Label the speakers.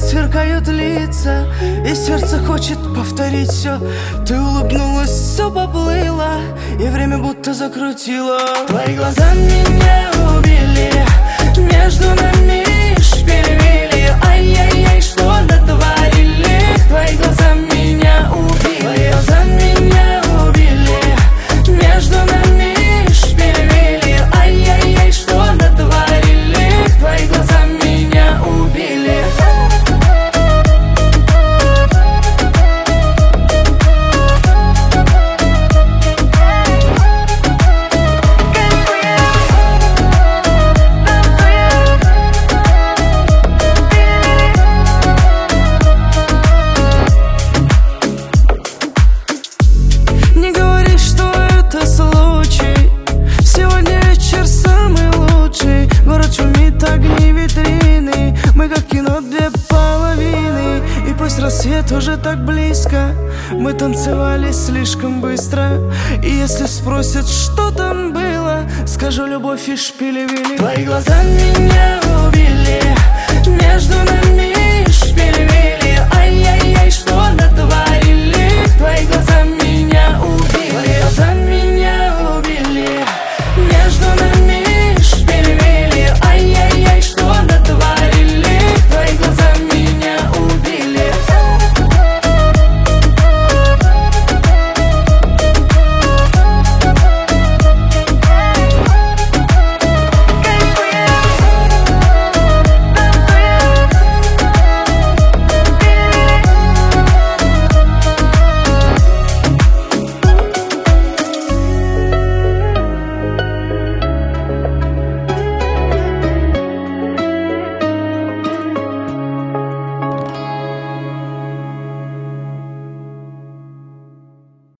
Speaker 1: сверкают лица, и сердце хочет повторить все. Ты улыбнулась, все поплыло, и время будто закрутило. Твои глаза меня убили, между нами шпилевили. Ай-яй-яй, что натворили? Твои глаза меня убили. Твои глаза меня убили, между нами шпилевили. Ай-яй-яй, что натворили? Твои глаза меня убили. Не говори, что это случай. Сегодня вечер самый лучший. Город шумит, огни витрины. Мы как кино, две половины. И пусть рассвет уже так близко, мы танцевали слишком быстро. И если спросят, что там было, скажу: любовь и шпилевили. Твои глаза меня